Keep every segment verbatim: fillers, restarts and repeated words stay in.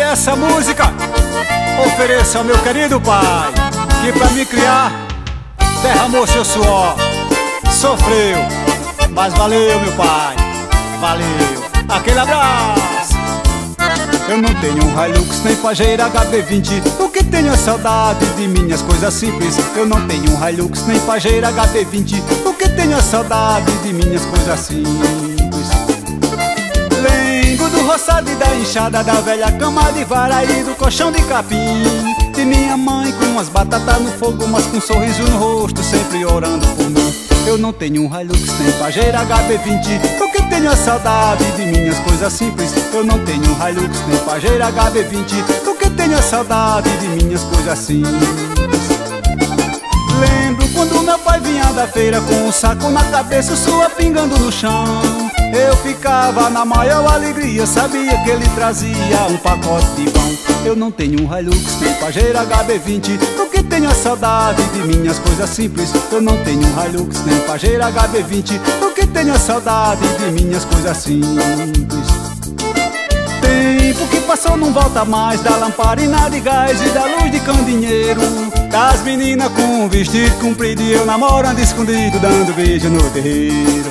essa música ofereço ao meu querido pai, que pra me criar derramou seu suor, sofreu, mas valeu, meu pai, valeu. Aquele abraço. Eu não tenho um Hilux nem Pajero H B vinte, o que tenho é saudade de minhas coisas simples. Eu não tenho um Hilux nem Pajero H B vinte, o que tenho é saudade de minhas coisas simples. Lembro do roçado e da enxada, da velha cama de vara e do colchão de capim, de minha mãe com as batatas no fogo, mas com um sorriso no rosto, sempre orando por mim. Eu não tenho um Hilux nem Pajero H B vinte, o que tenho é saudade de minhas coisas simples. Eu não tenho um Hilux nem Pajero H B vinte, o que tenho é saudade de minhas coisas simples. Lembro quando meu pai vinha da feira com um saco na cabeça, sua pingando no chão. Eu ficava na maior alegria, sabia que ele trazia um pacote de pão. Eu não tenho um Hilux nem Pajero H B vinte, o que tenho é saudade de minhas coisas simples. Eu não tenho um Hilux nem Pajero H B vinte, o que tenho é saudade de minhas coisas simples. Tempo que passou não volta mais, da lamparina de gás e da luz de candinheiro, das meninas com vestido comprido e eu namorando escondido, dando beijo no terreiro.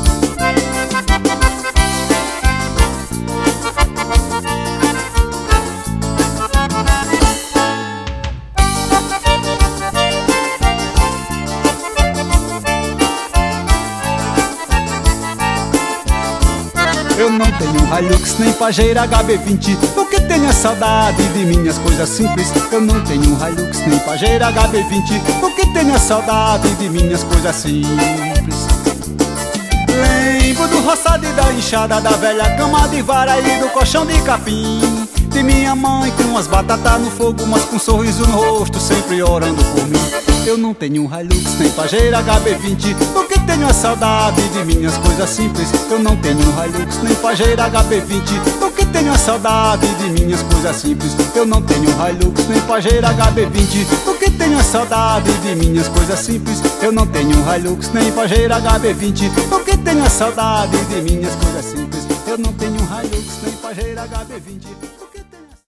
Eu não tenho um Hilux nem Pajero H B vinte, o que tenho é saudade de minhas coisas simples. Eu não tenho um Hilux nem Pajero H B vinte, o que tenho é saudade de minhas coisas simples. Lembro do roçado e da enxada, da velha cama de vara e do colchão de capim, de minha mãe com as batatas no fogo, mas com um sorriso no rosto, sempre orando por mim. Eu não tenho um Hilux nem Pajero H B vinte, o que tenho é saudade de minhas coisas simples. Eu não tenho um Hilux nem Pajero H B vinte, o que tenho é saudade de minhas coisas simples. Eu não tenho um Hilux nem Pajero H B vinte, o que tenho é saudade de minhas coisas simples. Eu não tenho um Hilux nem Pajero H B vinte, o que tenho é saudade de minhas coisas simples. Eu não tenho um Hilux nem Pajero H B vinte.